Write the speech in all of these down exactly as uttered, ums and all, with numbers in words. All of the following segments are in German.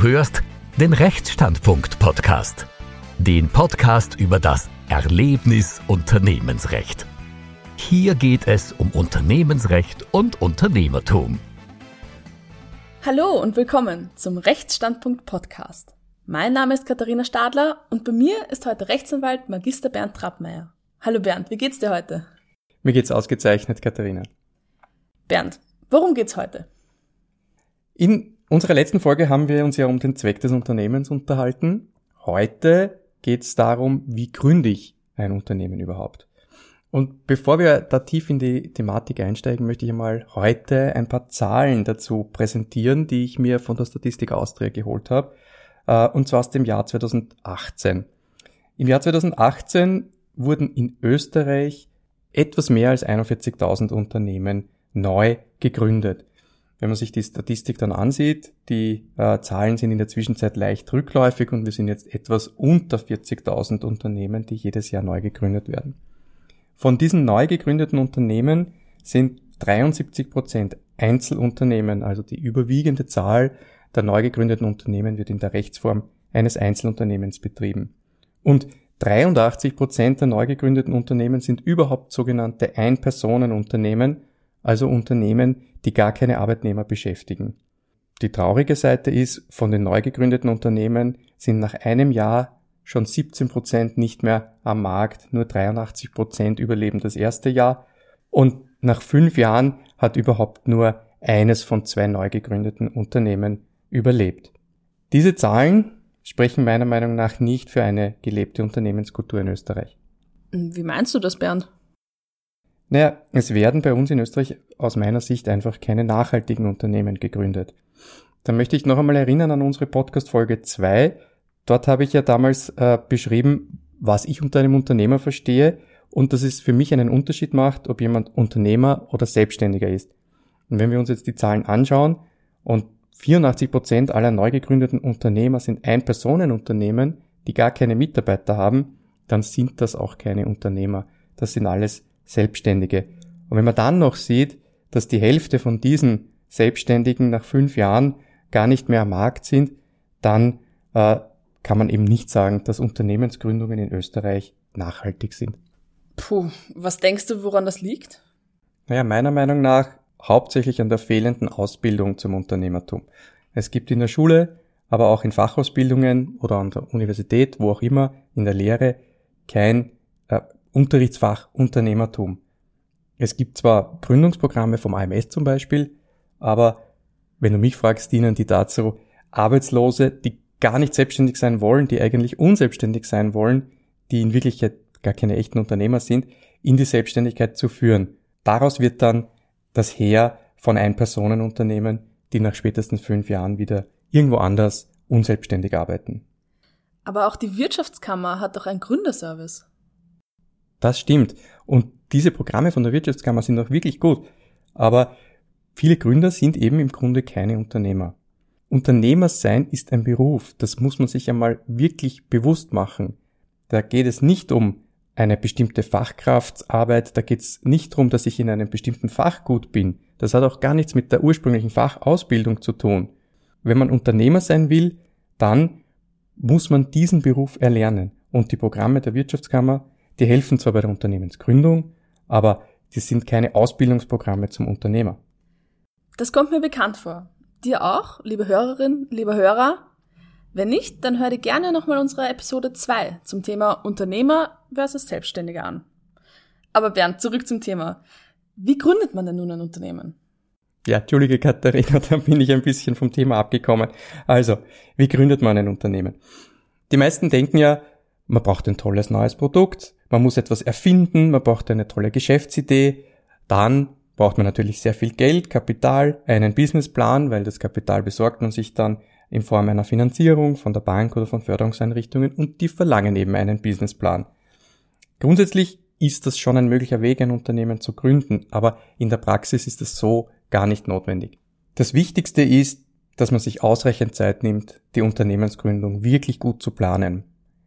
hörst den Rechtsstandpunkt-Podcast. Den Podcast über das Erlebnis Unternehmensrecht. Hier geht es um Unternehmensrecht und Unternehmertum. Hallo und willkommen zum Rechtsstandpunkt-Podcast. Mein Name ist Katharina Stadler und bei mir ist heute Rechtsanwalt Magister Bernd Trappmeier. Hallo Bernd, wie geht's dir heute? Mir geht's ausgezeichnet, Katharina. Bernd, worum geht's heute? In unserer letzten Folge haben wir uns ja um den Zweck des Unternehmens unterhalten. Heute geht's darum, wie gründe ich ein Unternehmen überhaupt? Und bevor wir da tief in die Thematik einsteigen, möchte ich einmal heute ein paar Zahlen dazu präsentieren, die ich mir von der Statistik Austria geholt habe, und zwar aus dem Jahr zweitausendachtzehn. Im Jahr zweitausendachtzehn wurden in Österreich etwas mehr als einundvierzigtausend Unternehmen neu gegründet. Wenn man sich die Statistik dann ansieht, die äh, Zahlen sind in der Zwischenzeit leicht rückläufig und wir sind jetzt etwas unter vierzigtausend Unternehmen, die jedes Jahr neu gegründet werden. Von diesen neu gegründeten Unternehmen sind dreiundsiebzig Prozent Einzelunternehmen, also die überwiegende Zahl der neu gegründeten Unternehmen wird in der Rechtsform eines Einzelunternehmens betrieben. Und dreiundachtzig Prozent der neu gegründeten Unternehmen sind überhaupt sogenannte Ein-Personen-Unternehmen, also Unternehmen, die gar keine Arbeitnehmer beschäftigen. Die traurige Seite ist, von den neu gegründeten Unternehmen sind nach einem Jahr schon siebzehn Prozent nicht mehr am Markt, nur dreiundachtzig Prozent überleben das erste Jahr und nach fünf Jahren hat überhaupt nur eines von zwei neu gegründeten Unternehmen überlebt. Diese Zahlen sprechen meiner Meinung nach nicht für eine gelebte Unternehmenskultur in Österreich. Wie meinst du das, Bernd? Naja, es werden bei uns in Österreich aus meiner Sicht einfach keine nachhaltigen Unternehmen gegründet. Da möchte ich noch einmal erinnern an unsere Podcast-Folge zwei. Dort habe ich ja damals äh, beschrieben, was ich unter einem Unternehmer verstehe und dass es für mich einen Unterschied macht, ob jemand Unternehmer oder Selbstständiger ist. Und wenn wir uns jetzt die Zahlen anschauen und vierundachtzig Prozent aller neu gegründeten Unternehmer sind Ein-Personen-Unternehmen, die gar keine Mitarbeiter haben, dann sind das auch keine Unternehmer. Das sind alles Selbstständige. Und wenn man dann noch sieht, dass die Hälfte von diesen Selbstständigen nach fünf Jahren gar nicht mehr am Markt sind, dann äh, kann man eben nicht sagen, dass Unternehmensgründungen in Österreich nachhaltig sind. Puh, was denkst du, woran das liegt? Naja, meiner Meinung nach hauptsächlich an der fehlenden Ausbildung zum Unternehmertum. Es gibt in der Schule, aber auch in Fachausbildungen oder an der Universität, wo auch immer, in der Lehre kein äh, Unterrichtsfach Unternehmertum. Es gibt zwar Gründungsprogramme vom A M S zum Beispiel, aber wenn du mich fragst, dienen die dazu, Arbeitslose, die gar nicht selbstständig sein wollen, die eigentlich unselbstständig sein wollen, die in Wirklichkeit gar keine echten Unternehmer sind, in die Selbstständigkeit zu führen. Daraus wird dann das Heer von Ein-Personen-Unternehmen, die nach spätestens fünf Jahren wieder irgendwo anders unselbstständig arbeiten. Aber auch die Wirtschaftskammer hat doch einen Gründerservice. Das stimmt. Und diese Programme von der Wirtschaftskammer sind auch wirklich gut. Aber viele Gründer sind eben im Grunde keine Unternehmer. Unternehmer sein ist ein Beruf. Das muss man sich einmal wirklich bewusst machen. Da geht es nicht um eine bestimmte Fachkraftsarbeit, da geht es nicht darum, dass ich in einem bestimmten Fach gut bin. Das hat auch gar nichts mit der ursprünglichen Fachausbildung zu tun. Wenn man Unternehmer sein will, dann muss man diesen Beruf erlernen. Und die Programme der Wirtschaftskammer, die helfen zwar bei der Unternehmensgründung, aber die sind keine Ausbildungsprogramme zum Unternehmer. Das kommt mir bekannt vor. Dir auch, liebe Hörerin, lieber Hörer? Wenn nicht, dann hör dir gerne nochmal unsere Episode zwei zum Thema Unternehmer versus Selbstständiger an. Aber Bernd, zurück zum Thema. Wie gründet man denn nun ein Unternehmen? Ja, entschuldige Katharina, da bin ich ein bisschen vom Thema abgekommen. Also, wie gründet man ein Unternehmen? Die meisten denken ja, man braucht ein tolles neues Produkt, man muss etwas erfinden, man braucht eine tolle Geschäftsidee, dann braucht man natürlich sehr viel Geld, Kapital, einen Businessplan, weil das Kapital besorgt man sich dann in Form einer Finanzierung von der Bank oder von Förderungseinrichtungen und die verlangen eben einen Businessplan. Grundsätzlich ist das schon ein möglicher Weg, ein Unternehmen zu gründen, aber in der Praxis ist es so gar nicht notwendig. Das Wichtigste ist, dass man sich ausreichend Zeit nimmt, die Unternehmensgründung wirklich gut zu planen.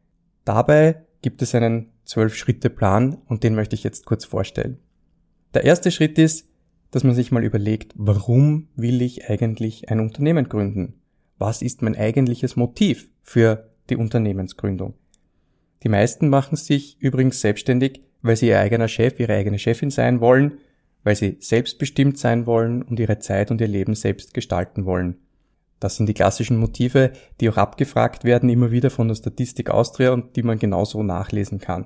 Dabei gibt es einen zwölf-Schritte-Plan und den möchte ich jetzt kurz vorstellen. Der erste Schritt ist, dass man sich mal überlegt, warum will ich eigentlich ein Unternehmen gründen? was ist mein eigentliches Motiv für die Unternehmensgründung? Die meisten machen sich übrigens selbstständig, weil sie ihr eigener Chef, ihre eigene Chefin sein wollen, weil sie selbstbestimmt sein wollen und ihre Zeit und ihr Leben selbst gestalten wollen. Das sind die klassischen Motive, die auch abgefragt werden, immer wieder von der Statistik Austria und die man genauso nachlesen kann.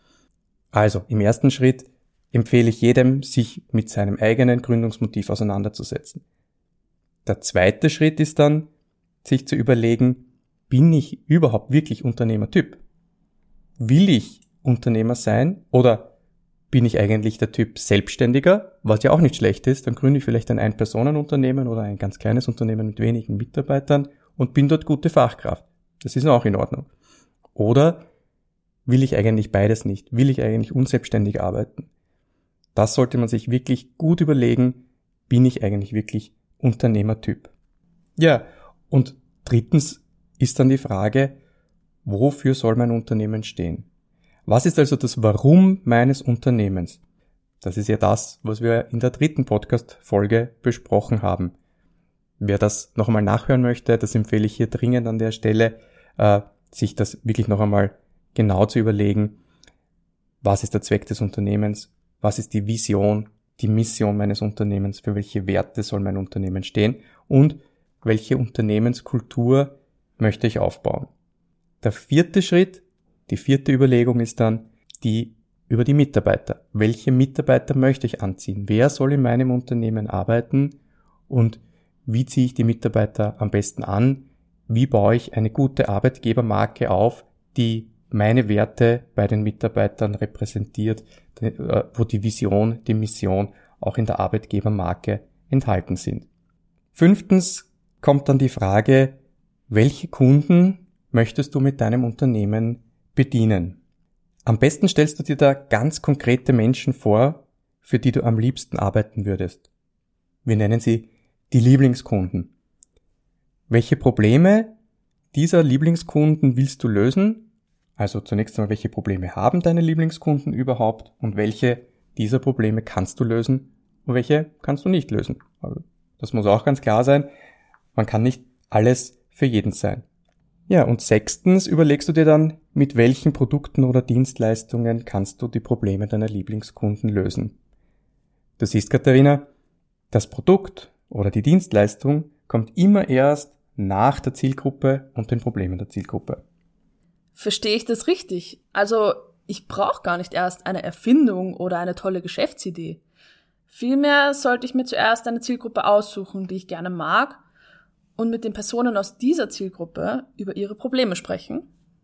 Also, im ersten Schritt empfehle ich jedem, sich mit seinem eigenen Gründungsmotiv auseinanderzusetzen. Der zweite Schritt ist dann, sich zu überlegen, bin ich überhaupt wirklich Unternehmertyp? Will ich Unternehmer sein oder bin ich eigentlich der Typ Selbstständiger, was ja auch nicht schlecht ist, dann gründe ich vielleicht ein Ein-Personen-Unternehmen oder ein ganz kleines Unternehmen mit wenigen Mitarbeitern und bin dort gute Fachkraft. Das ist auch in Ordnung. Oder will ich eigentlich beides nicht? Will ich eigentlich unselbstständig arbeiten? Das sollte man sich wirklich gut überlegen, bin ich eigentlich wirklich Unternehmertyp? Ja, und drittens ist dann die Frage, wofür soll mein Unternehmen stehen? Was ist also das Warum meines Unternehmens? Das ist ja das, was wir in der dritten Podcast-Folge besprochen haben. Wer das noch einmal nachhören möchte, das empfehle ich hier dringend an der Stelle, äh, sich das wirklich noch einmal genau zu überlegen. Was ist der Zweck des Unternehmens? Was ist die Vision, die Mission meines Unternehmens? Für welche Werte soll mein Unternehmen stehen? Und welche Unternehmenskultur möchte ich aufbauen? Der vierte Schritt, die vierte Überlegung ist dann die über die Mitarbeiter. Welche Mitarbeiter möchte ich anziehen? Wer soll in meinem Unternehmen arbeiten? Und wie ziehe ich die Mitarbeiter am besten an? Wie baue ich eine gute Arbeitgebermarke auf, die meine Werte bei den Mitarbeitern repräsentiert, wo die Vision, die Mission auch in der Arbeitgebermarke enthalten sind? Fünftens kommt dann die Frage, welche Kunden möchtest du mit deinem Unternehmen bedienen? Am besten stellst du dir da ganz konkrete Menschen vor, für die du am liebsten arbeiten würdest. Wir nennen sie die Lieblingskunden. Welche Probleme dieser Lieblingskunden willst du lösen? Also zunächst einmal, welche Probleme haben deine Lieblingskunden überhaupt und welche dieser Probleme kannst du lösen und welche kannst du nicht lösen? Also das muss auch ganz klar sein. Man kann nicht alles für jeden sein. Ja, und sechstens überlegst du dir dann, mit welchen Produkten oder Dienstleistungen kannst du die Probleme deiner Lieblingskunden lösen. Du siehst, Katharina, das Produkt oder die Dienstleistung kommt immer erst nach der Zielgruppe und den Problemen der Zielgruppe. Verstehe ich das richtig? Also ich brauche gar nicht erst eine Erfindung oder eine tolle Geschäftsidee. Vielmehr sollte ich mir zuerst eine Zielgruppe aussuchen, die ich gerne mag, und mit den Personen aus dieser Zielgruppe über ihre Probleme sprechen.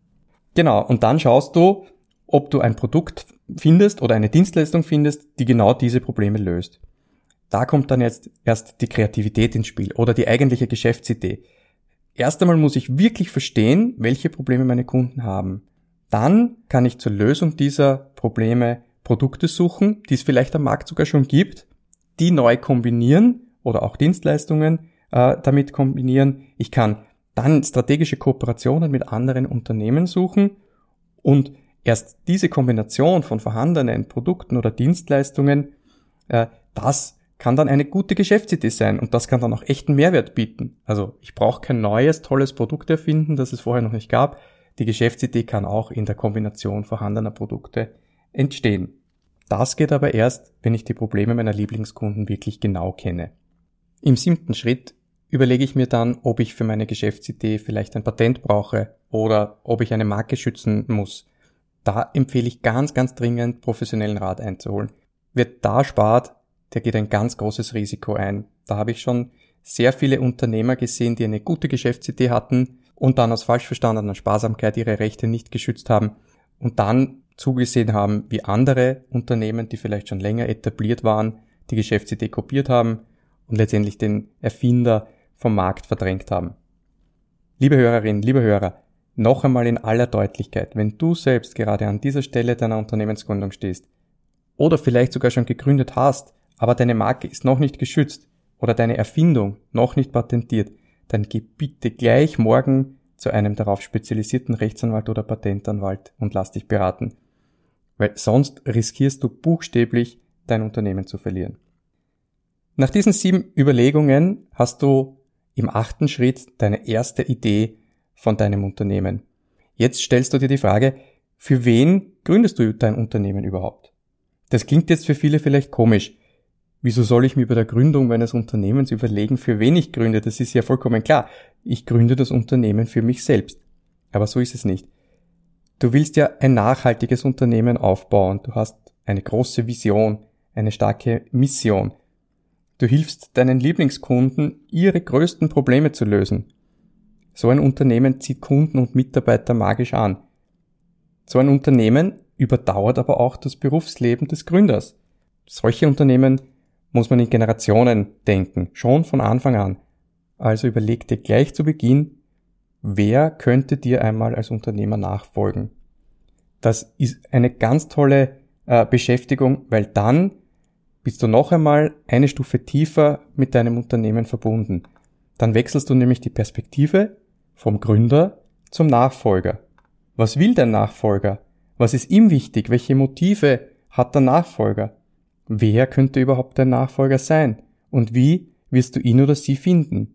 Genau, und dann schaust du, ob du ein Produkt findest oder eine Dienstleistung findest, die genau diese Probleme löst. Da kommt dann jetzt erst die Kreativität ins Spiel oder die eigentliche Geschäftsidee. Erst einmal muss ich wirklich verstehen, welche Probleme meine Kunden haben. Dann kann ich zur Lösung dieser Probleme Produkte suchen, die es vielleicht am Markt sogar schon gibt, die neu kombinieren oder auch Dienstleistungen äh, damit kombinieren. Ich kann dann strategische Kooperationen mit anderen Unternehmen suchen und erst diese Kombination von vorhandenen Produkten oder Dienstleistungen, äh, das kann dann eine gute Geschäftsidee sein und das kann dann auch echten Mehrwert bieten. Also ich brauche kein neues, tolles Produkt erfinden, das es vorher noch nicht gab. Die Geschäftsidee kann auch in der Kombination vorhandener Produkte entstehen. Das geht aber erst, wenn ich die Probleme meiner Lieblingskunden wirklich genau kenne. Im siebten Schritt überlege ich mir dann, ob ich für meine Geschäftsidee vielleicht ein Patent brauche oder ob ich eine Marke schützen muss. Da empfehle ich ganz, ganz dringend, professionellen Rat einzuholen. Wer da spart, der geht ein ganz großes Risiko ein. Da habe ich schon sehr viele Unternehmer gesehen, die eine gute Geschäftsidee hatten und dann aus falsch verstandener Sparsamkeit ihre Rechte nicht geschützt haben und dann zugesehen haben, wie andere Unternehmen, die vielleicht schon länger etabliert waren, die Geschäftsidee kopiert haben und letztendlich den Erfinder vom Markt verdrängt haben. Liebe Hörerinnen, liebe Hörer, noch einmal in aller Deutlichkeit, wenn du selbst gerade an dieser Stelle deiner Unternehmensgründung stehst oder vielleicht sogar schon gegründet hast, aber deine Marke ist noch nicht geschützt oder deine Erfindung noch nicht patentiert, dann geh bitte gleich morgen zu einem darauf spezialisierten Rechtsanwalt oder Patentanwalt und lass dich beraten. Weil sonst riskierst du buchstäblich, dein Unternehmen zu verlieren. Nach diesen sieben Überlegungen hast du im achten Schritt deine erste Idee von deinem Unternehmen. Jetzt stellst du dir die Frage, für wen gründest du dein Unternehmen überhaupt? Das klingt jetzt für viele vielleicht komisch. Wieso soll ich mir bei der Gründung meines Unternehmens überlegen, für wen ich gründe? Das ist ja vollkommen klar. Ich gründe das Unternehmen für mich selbst. Aber so ist es nicht. Du willst ja ein nachhaltiges Unternehmen aufbauen. Du hast eine große Vision, eine starke Mission. Du hilfst deinen Lieblingskunden, ihre größten Probleme zu lösen. So ein Unternehmen zieht Kunden und Mitarbeiter magisch an. So ein Unternehmen überdauert aber auch das Berufsleben des Gründers. Solche Unternehmen muss man in Generationen denken, schon von Anfang an. Also überleg dir gleich zu Beginn, wer könnte dir einmal als Unternehmer nachfolgen. Das ist eine ganz tolle äh, Beschäftigung, weil dann bist du noch einmal eine Stufe tiefer mit deinem Unternehmen verbunden. Dann wechselst du nämlich die Perspektive vom Gründer zum Nachfolger. Was will der Nachfolger? Was ist ihm wichtig? Welche Motive hat der Nachfolger? Wer könnte überhaupt der Nachfolger sein? Und wie wirst du ihn oder sie finden?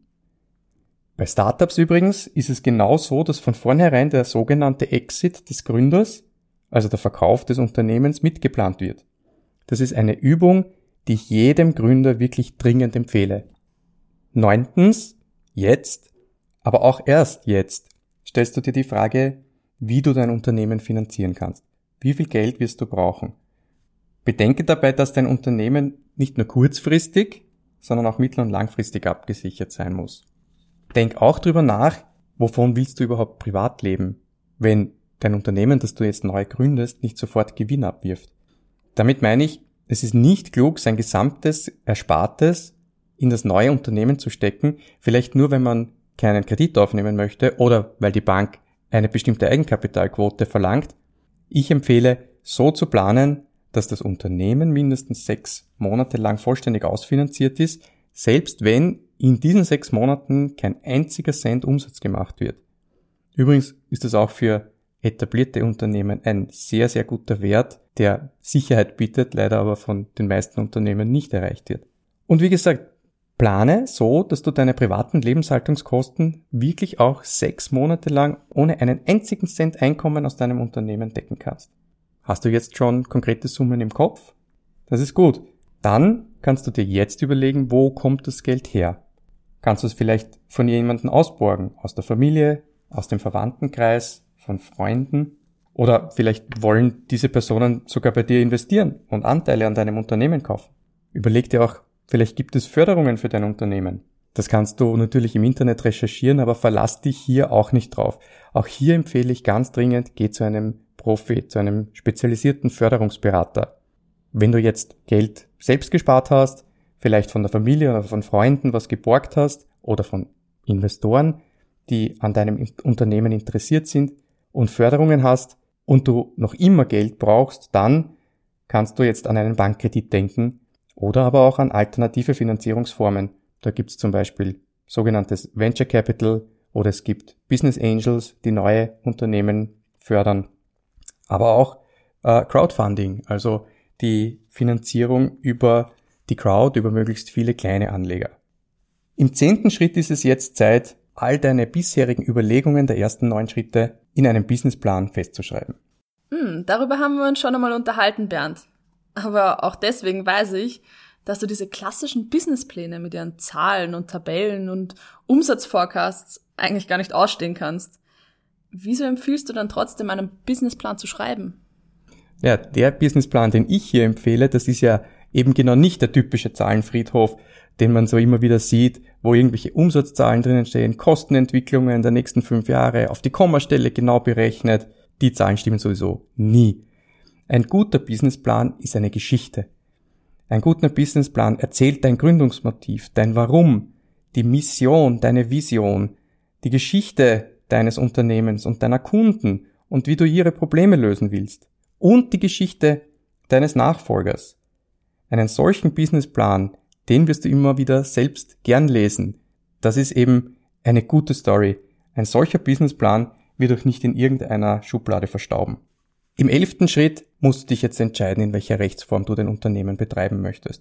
Bei Startups übrigens ist es genau so, dass von vornherein der sogenannte Exit des Gründers, also der Verkauf des Unternehmens, mitgeplant wird. Das ist eine Übung, die ich jedem Gründer wirklich dringend empfehle. Neuntens, jetzt, aber auch erst jetzt, stellst du dir die Frage, wie du dein Unternehmen finanzieren kannst. Wie viel Geld wirst du brauchen? Bedenke dabei, dass dein Unternehmen nicht nur kurzfristig, sondern auch mittel- und langfristig abgesichert sein muss. Denk auch drüber nach, wovon willst du überhaupt privat leben, wenn dein Unternehmen, das du jetzt neu gründest, nicht sofort Gewinn abwirft. Damit meine ich, es ist nicht klug, sein gesamtes Erspartes in das neue Unternehmen zu stecken, vielleicht nur, wenn man keinen Kredit aufnehmen möchte oder weil die Bank eine bestimmte Eigenkapitalquote verlangt. Ich empfehle, so zu planen, dass das Unternehmen mindestens sechs Monate lang vollständig ausfinanziert ist, selbst wenn in diesen sechs Monaten kein einziger Cent Umsatz gemacht wird. Übrigens ist das auch für etablierte Unternehmen ein sehr, sehr guter Wert, der Sicherheit bietet, leider aber von den meisten Unternehmen nicht erreicht wird. Und wie gesagt, plane so, dass du deine privaten Lebenshaltungskosten wirklich auch sechs Monate lang ohne einen einzigen Cent Einkommen aus deinem Unternehmen decken kannst. Hast du jetzt schon konkrete Summen im Kopf? Das ist gut. Dann kannst du dir jetzt überlegen, wo kommt das Geld her? Kannst du es vielleicht von jemandem ausborgen? Aus der Familie, aus dem Verwandtenkreis, von Freunden? Oder vielleicht wollen diese Personen sogar bei dir investieren und Anteile an deinem Unternehmen kaufen. Überleg dir auch, vielleicht gibt es Förderungen für dein Unternehmen. Das kannst du natürlich im Internet recherchieren, aber verlass dich hier auch nicht drauf. Auch hier empfehle ich ganz dringend, geh zu einem Profi, zu einem spezialisierten Förderungsberater. Wenn du jetzt Geld selbst gespart hast, vielleicht von der Familie oder von Freunden was geborgt hast oder von Investoren, die an deinem Unternehmen interessiert sind und Förderungen hast und du noch immer Geld brauchst, dann kannst du jetzt an einen Bankkredit denken oder aber auch an alternative Finanzierungsformen. Da gibt es zum Beispiel sogenanntes Venture Capital oder es gibt Business Angels, die neue Unternehmen fördern. Aber auch äh, Crowdfunding, also die Finanzierung über die Crowd, über möglichst viele kleine Anleger. Im zehnten Schritt ist es jetzt Zeit, all deine bisherigen Überlegungen der ersten neun Schritte in einem Businessplan festzuschreiben. Hm, darüber haben wir uns schon einmal unterhalten, Bernd. Aber auch deswegen weiß ich, dass du diese klassischen Businesspläne mit ihren Zahlen und Tabellen und Umsatzforecasts eigentlich gar nicht ausstehen kannst. Wieso empfiehlst du dann trotzdem, einen Businessplan zu schreiben? Ja, der Businessplan, den ich hier empfehle, das ist ja eben genau nicht der typische Zahlenfriedhof, den man so immer wieder sieht, wo irgendwelche Umsatzzahlen drinnen stehen, Kostenentwicklungen der nächsten fünf Jahre, auf die Kommastelle genau berechnet. Die Zahlen stimmen sowieso nie. Ein guter Businessplan ist eine Geschichte. Ein guter Businessplan erzählt dein Gründungsmotiv, dein Warum, die Mission, deine Vision, die Geschichte deines Unternehmens und deiner Kunden und wie du ihre Probleme lösen willst. Und die Geschichte deines Nachfolgers. Einen solchen Businessplan, den wirst du immer wieder selbst gern lesen. Das ist eben eine gute Story. Ein solcher Businessplan wird auch nicht in irgendeiner Schublade verstauben. Im elften Schritt musst du dich jetzt entscheiden, in welcher Rechtsform du dein Unternehmen betreiben möchtest.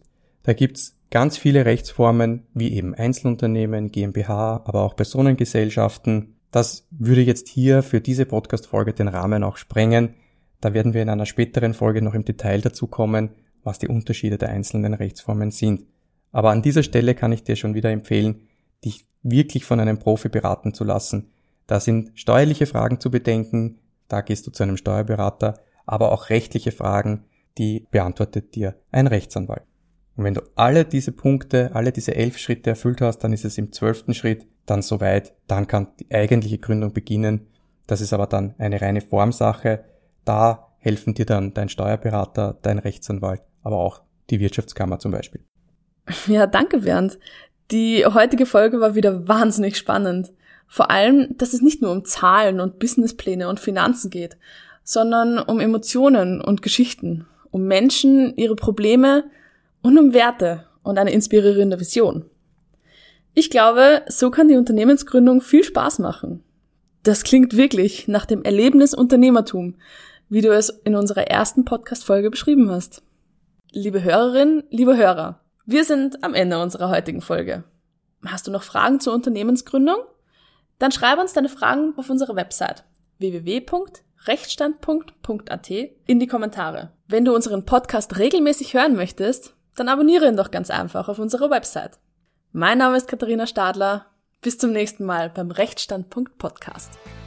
Da gibt's ganz viele Rechtsformen, wie eben Einzelunternehmen, GmbH, aber auch Personengesellschaften. Das würde jetzt hier für diese Podcast-Folge den Rahmen auch sprengen. Da werden wir in einer späteren Folge noch im Detail dazu kommen, was die Unterschiede der einzelnen Rechtsformen sind. Aber an dieser Stelle kann ich dir schon wieder empfehlen, dich wirklich von einem Profi beraten zu lassen. Da sind steuerliche Fragen zu bedenken, da gehst du zu einem Steuerberater, aber auch rechtliche Fragen, die beantwortet dir ein Rechtsanwalt. Und wenn du alle diese Punkte, alle diese elf Schritte erfüllt hast, dann ist es im zwölften Schritt dann soweit, dann kann die eigentliche Gründung beginnen. Das ist aber dann eine reine Formsache. Da helfen dir dann dein Steuerberater, dein Rechtsanwalt, aber auch die Wirtschaftskammer zum Beispiel. Ja, danke Bernd. Die heutige Folge war wieder wahnsinnig spannend. Vor allem, dass es nicht nur um Zahlen und Businesspläne und Finanzen geht, sondern um Emotionen und Geschichten, um Menschen, ihre Probleme und um Werte und eine inspirierende Vision. Ich glaube, so kann die Unternehmensgründung viel Spaß machen. Das klingt wirklich nach dem Erlebnis Unternehmertum, wie du es in unserer ersten Podcast-Folge beschrieben hast. Liebe Hörerinnen, liebe Hörer, wir sind am Ende unserer heutigen Folge. Hast du noch Fragen zur Unternehmensgründung? Dann schreib uns deine Fragen auf unserer Website w w w punkt rechtsstandpunkt punkt a t in die Kommentare. Wenn du unseren Podcast regelmäßig hören möchtest, dann abonniere ihn doch ganz einfach auf unserer Website. Mein Name ist Katharina Stadler. Bis zum nächsten Mal beim Rechtsstandpunkt Podcast.